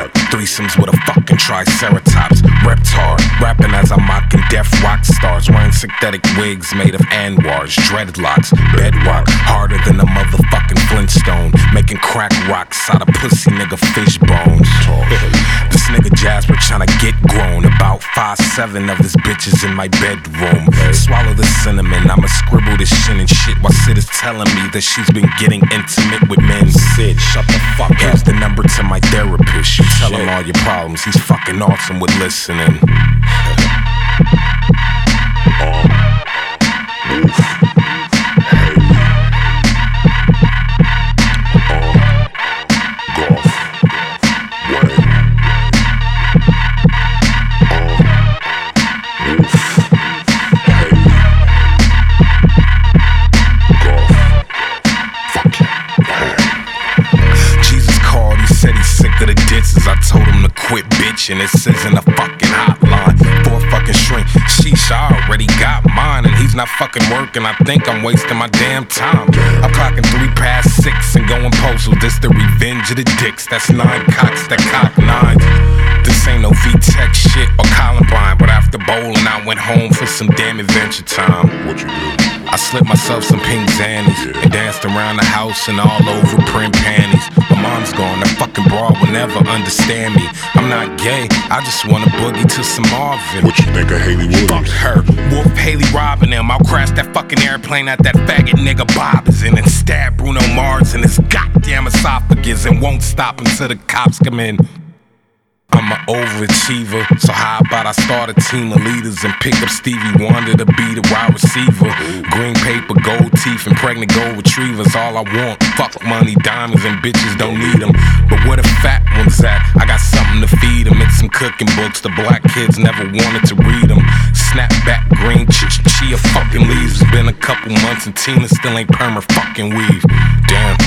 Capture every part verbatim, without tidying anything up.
What? Threesomes with a fucking triceratops. Reptar, rapping as I'm mocking deaf rock stars. Wearing synthetic wigs made of anwars. Dreadlocks, bedrock, harder than a motherfucking Flintstone. Making crack rocks out of pussy nigga fish bones. This nigga Jasper tryna get grown. About five seven of his bitches in my bedroom. Swallow the cinnamon, I'ma scribble this shit and shit while Sid is telling me that she's been getting intimate with men. Sid, shut the fuck up. Here's the number to my therapist. You tell him all your problems, he's fucking awesome with listening. I told him to quit bitching, this isn't a fucking hotline for a fucking shrink. Sheesh, I already got mine and he's not fucking working. I think I'm wasting my damn time. I'm clocking three past six and going postal. This the revenge of the dicks, that's nine cocks that cock nines. This ain't no V-Tech shit or Columbine, but after bowling I went home for some damn adventure time. What you do? I slipped myself some pink zannies yeah. and danced around the house and all over print panties. My mom's gone, that fucking broad will never understand me. I'm not gay, I just wanna boogie to some Marvin. What you think of Hayley Williams? Fuck her, Wolf Haley robbing them. I'll crash that fucking airplane at that faggot nigga Bob is in and stab Bruno Mars in his goddamn esophagus and won't stop until the cops come in. I'm an overachiever, so how about I start a team of leaders and pick up Stevie Wonder to be the wide receiver. Green paper, gold teeth, and pregnant gold retrievers, all I want. Fuck money, diamonds, and bitches don't need them. But where the fat ones at? I got something to feed them. It's some cooking books, the black kids never wanted to read them. Snapback, green, ch- chia fucking leaves. It's been a couple months and Tina still ain't perma fucking weave. Damn.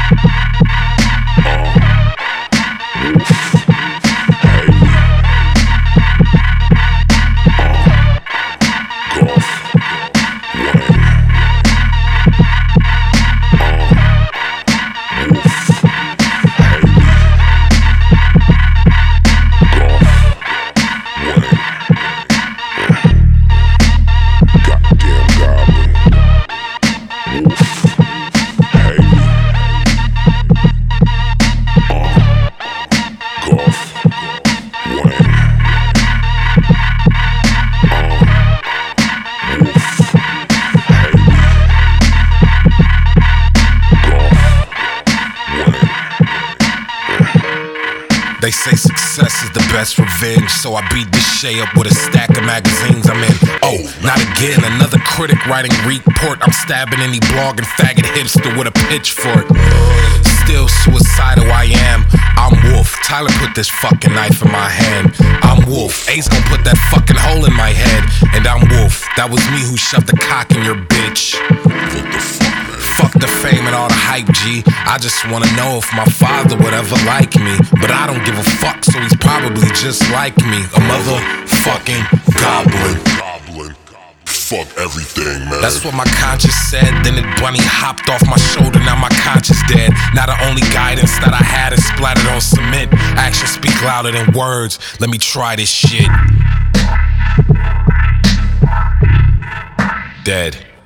They say success is the best revenge, so I beat this Shay up with a stack of magazines I'm in. Oh, not again, another critic writing report. I'm stabbing any blogging faggot hipster with a pitchfork. Still suicidal I am, I'm Wolf. Tyler put this fucking knife in my hand. I'm Wolf, Ace gon' put that fucking hole in my head. And I'm Wolf, that was me who shoved the cock in your bitch. What the fuck? Fuck the fame and all the hype, G. I just wanna know if my father would ever like me. But I don't give a fuck, so he's probably just like me. A motherfucking goblin. Goblin. Fuck everything, man. That's what my conscience said. Then it bunny hopped off my shoulder, now my conscience dead. Now the only guidance that I had is splattered on cement. Actions speak louder than words. Let me try this shit. Dead.